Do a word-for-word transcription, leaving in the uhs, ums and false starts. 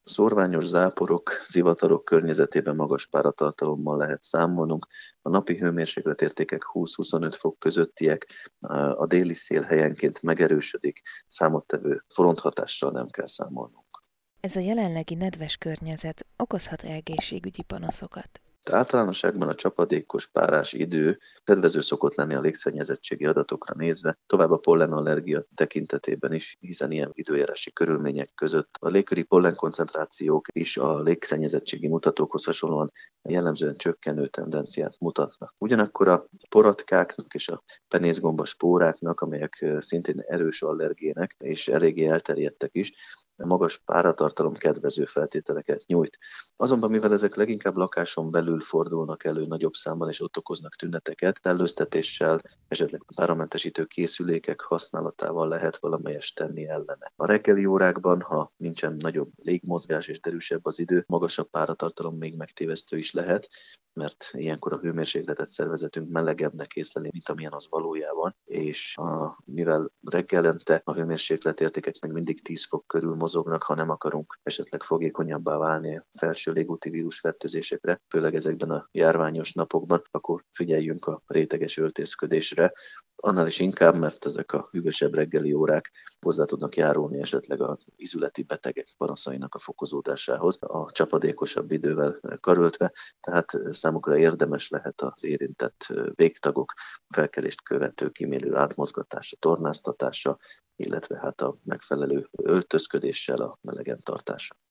Szórványos záporok, zivatarok környezetében magas páratartalommal lehet számolnunk. A napi hőmérsékletértékek húsz-huszonöt fok közöttiek, a déli szél helyenként megerősödik, számottevő fronthatással nem kell számolnunk. Ez a jelenlegi nedves környezet okozhat egészségügyi panaszokat. De általánosságban a csapadékos párás idő kedvező szokott lenni a légszennyezettségi adatokra nézve, tovább a pollenallergia tekintetében is, hiszen ilyen időjárási körülmények között a légköri pollenkoncentrációk is a légszennyezettségi mutatókhoz hasonlóan jellemzően csökkenő tendenciát mutatnak. Ugyanakkor a poratkáknak és a penészgomba spóráknak, amelyek szintén erős allergének és eléggé elterjedtek is, magas páratartalom kedvező feltételeket nyújt. Azonban mivel ezek leginkább lakáson belül fordulnak elő nagyobb számban, és ott okoznak tüneteket, szellőztetéssel, esetleg páramentesítő készülékek használatával lehet valamelyest tenni ellene. A reggeli órákban, ha nincsen nagyobb légmozgás és derűsebb az idő, magasabb páratartalom még megtévesztő is lehet, mert ilyenkor a hőmérsékletet szervezetünk melegebbnek észleli, mint amilyen az valójában, és a, mivel reggelente a hőmérsékletértékek még mindig tíz fok körül mozognak, ha nem akarunk esetleg fogékonyabbá válni a felső légúti vírusfertőzésekre, főleg ezekben a járványos napokban, akkor figyeljünk a réteges öltözködésre, annál is inkább, mert ezek a hűvösebb reggeli órák hozzá tudnak járulni esetleg az ízületi betegek panaszainak a fokozódásához, a csapadékosabb idővel karöltve, tehát számukra érdemes lehet az érintett végtagok felkelést követő kímélő átmozgatása, tornáztatása, illetve hát a megfelelő öltözködéssel a melegen tartása.